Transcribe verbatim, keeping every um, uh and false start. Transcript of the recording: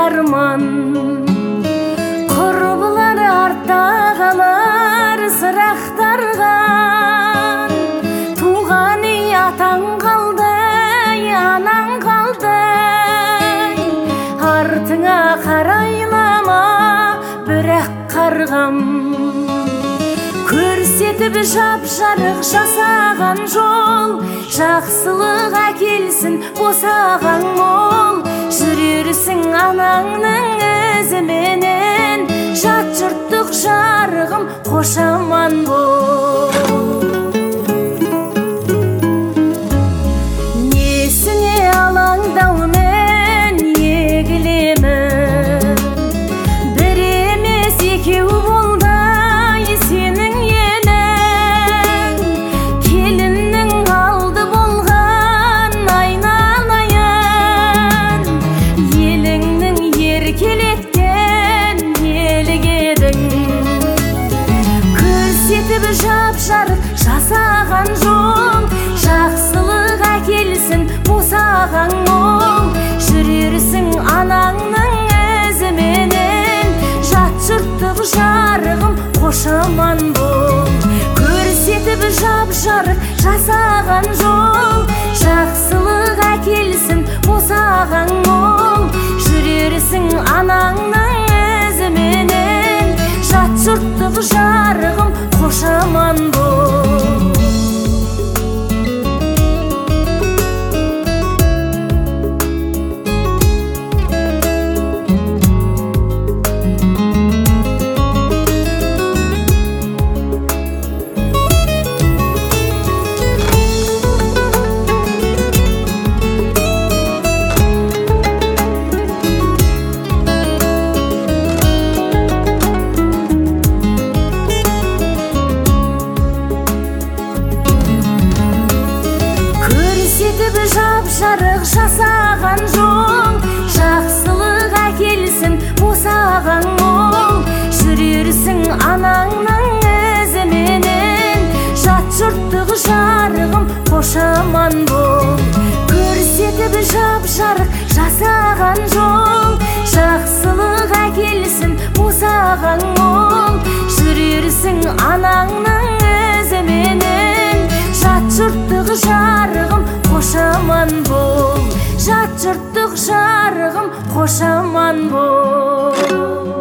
арман. Құрбылар артта қалар сырақтарған. Туған үй атаң қалды, анаң қалды. Артыңа қарайлама, бірақ қарғам. Көрсетіп жап-жарық жасаған жол, жақсылық әкелсін босаған мол. Жүрерсің анаңның ізіменен, жат жұрттық жарығым қошаман бол. Несіне алаңдаумен егілемін, бір емес екеу болдай сенің елің. Келіннің алды болған айналайын, еліңнің еркелеткен елік едің. Көрсетіп жап-жарық жасаған жол, жақсылық әкелсін босаған мол. Жүрерсің анаңның ізіменен, жат жұрттық жарығым қошаман бол. Көрсетіп жап-жарық жасаған жол, жақсылық әкелсін босаған мол. Жүрерсің анаңның ізіменен, жат жұрттық жарығым қошаман бол. Көрсетіп жап-жарық жасаған жол, жақсылық әкелсін босаған мол. Жүрерсің анаңның ізіменен, жат жұрттық жарығым қошаман бол. Көрсетіп жап-жарық жасаған жол, жақсылық әкелсін босаған мол. Жүрерсің анаңның ізіменен, жат жұрттық жарығым қошаман бол. Жат жұрттық жарығым қошаман бол.